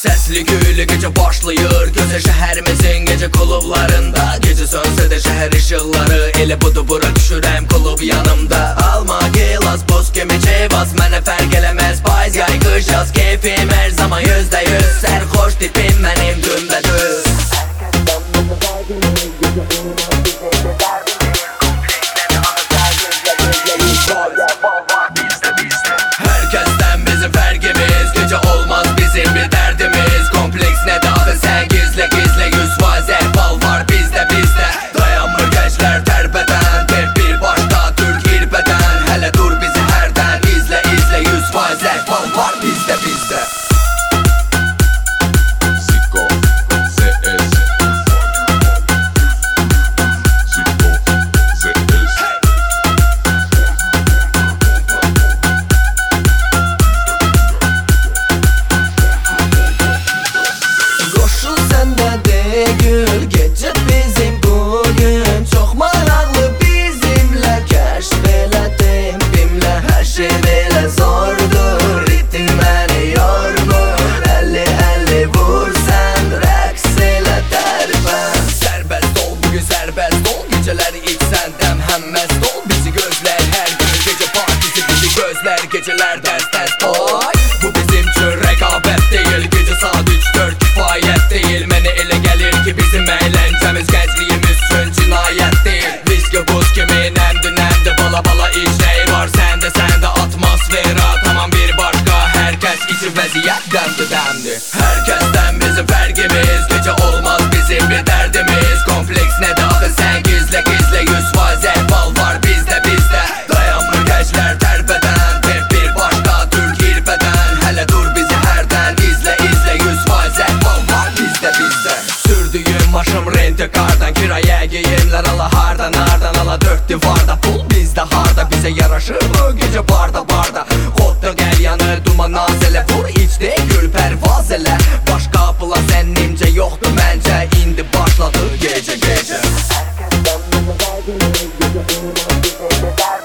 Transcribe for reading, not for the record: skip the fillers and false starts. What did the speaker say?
Sesli güylü gece başlayır gözə şəhərimizin gece klublarında. Gece sönsə də şəhər ışıqları, elə budur bura düşürəm klub yanımda. Alma gilas buz kimi cevaz, mənə fərq eləməz payız yay qış yaz. Keyfim hər zaman %100, sərxoş tipim mənim gümbədüz. Herkesten bizim fərqimiz, gece olmaz bizim bir dərdimiz. Kompleks nə daxil sən gizlə gizlə, 100% əhval var bizdə. Dayanmır gənclər tərbədən, tep bir başda Türk irbədən. Hələ dur bizi hərdən izlə 100% əhval var bizdə. Gece bizim bugün çok maraqlı bizimle. Kəşf elədim bimlə, hər şey belə zordur. Ritim məni yormur, 50-50 vur sən, rəqs elə tərpən. Sərbəst ol bugün sərbəst ol, gecələri içsən dəm həmməst ol. Bizi gözlər hər gün gece partisi, bizi gözlər gecelər dəst oy. Bu bizim üçün rəqabət deyil, gece saat 3-4 kifayət deyil. Mənə elə gəlir ki bizim əyləncəmiz gəncliyimiz üçün cinayət deyil. Viski buz kimi nəmdi bala işləyi var səndə atmosfera tamam bir başqa. Hər kəs içir vəziyyət dəmdir. Hər kəsdən bizim fərqimiz, gecə olmaz bizim bir dərdimiz. Kompleks nə daxil sən gizlə 100% əhval var bizdə. Dayanmır gənclər tərbədən, tep bir başqa Türk irbədən. Hələ dur bizi hərdən izlə 100% əhval var bizdə. Sürdüyüm maşım rent-a-cardan, kirayə geyimlər ala hardan ala. Dörd divarda pul bizdə harda, bizə yaraşır mı gecə barda. Xodda gəl yanır duman naz elə, vur içdə gül pərvaz elə. Başqa plan zənnimcə yoxdur məncə, indi başladı gecə. Herkesten bizi verdiğiniz gece olmaz bize de